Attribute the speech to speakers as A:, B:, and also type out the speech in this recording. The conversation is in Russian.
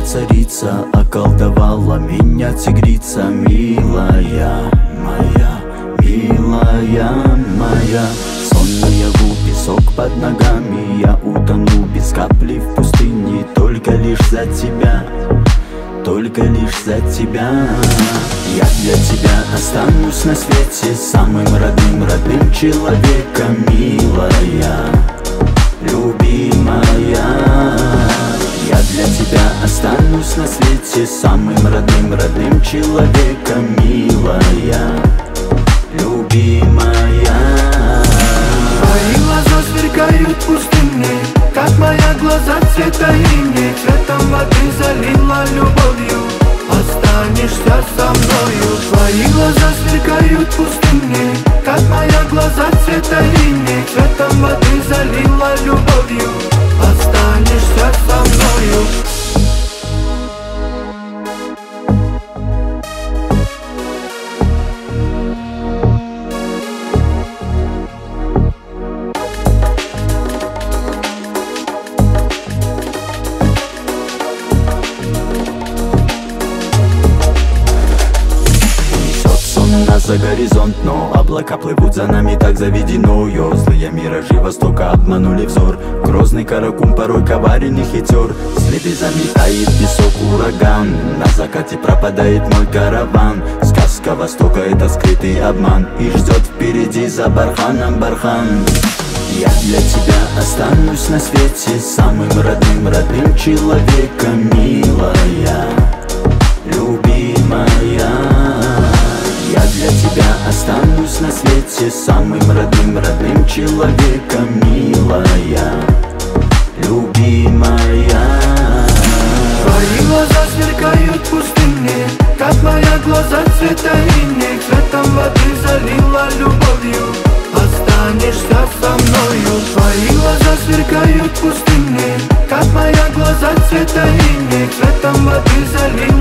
A: царица, околдовала меня тигрица. Милая моя, милая моя, сон наяву, песок под ногами. Я утону без капли в пустыне, только лишь за тебя, только лишь за тебя. Я для тебя останусь на свете самым родным, родным человеком. Милая, любимая, я для тебя останусь на свете самым родным, родным человеком. Милая, любимая.
B: Твои глаза сверкают в пустыне, как моя глаза цвета иней. Цветом воды залила любовью, останешься со мною. Твои глаза сверкают в пустыне, как моя глаза цвета иней. Цветом воды залила любовью, останешься со мною.
A: За горизонт, но облака плывут за нами, так заведено. Злые миражи востока обманули взор. Грозный каракум порой коварен и хитер. Следы заметает песок ураган, на закате пропадает мой караван. Сказка востока — это скрытый обман, и ждет впереди за барханом бархан. Я для тебя останусь на свете самым родным, родным человеком. Милая, любимая, я для тебя останусь на свете самым родным, родным человеком. Милая, любимая.
B: Твои глаза сверкают в пустыне, как моя глаза цвета иней. Цветом воды залила любовью, останешься со мною. Твои глаза сверкают в пустыне, как моя глаза цвета иней. Цветом воды залила